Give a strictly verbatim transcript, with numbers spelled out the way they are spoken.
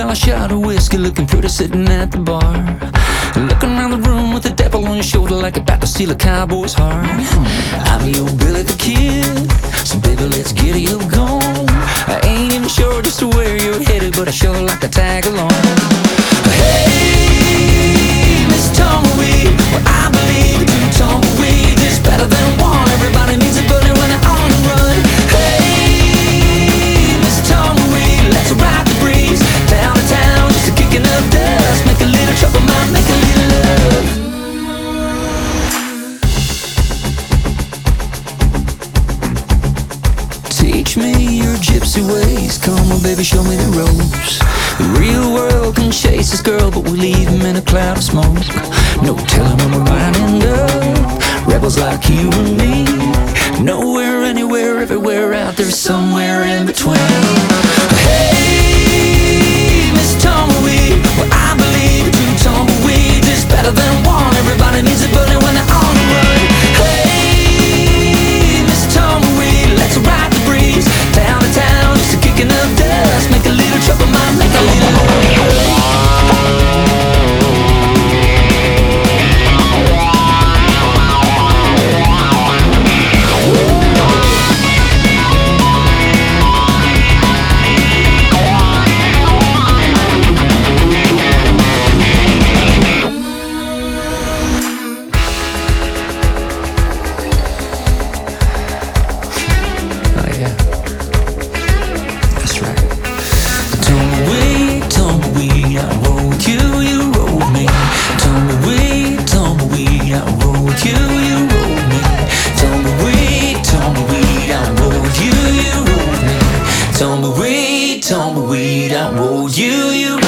while I shot a whiskey, looking pretty sitting at the bar. Looking around the room with the devil on your shoulder, like about to steal a cowboy's heart. I'm your Billy the Kid, so baby let's get you gone. I ain't even sure just where you're headed, but I sure like to tag along. Hey, Miss Tumbleweed, well I believe two tumbleweeds is better than one. Everybody needs a buddy when they're on the run. Hey, Miss Tumbleweed, let's ride the breeze down to town, just a kicking up dust. Make a little trouble, might make a little love. Teach me your gypsy ways, come on baby, show me the ropes. The real world can chase this girl, but we leave him in a cloud of smoke. No telling when we're winding up, rebels like you and me. Nowhere, anywhere, everywhere, out there somewhere in between. Hey, Miss Tumbleweed, well I believe two tumbleweeds is better than one. Everybody needs a buddy when they're on the run. Hey, Miss Tumbleweed, let's ride the breeze down to town, just a kicking up dust. Make a little trouble, might make a little love. Tumbleweed, tumbleweed, I rolled you, you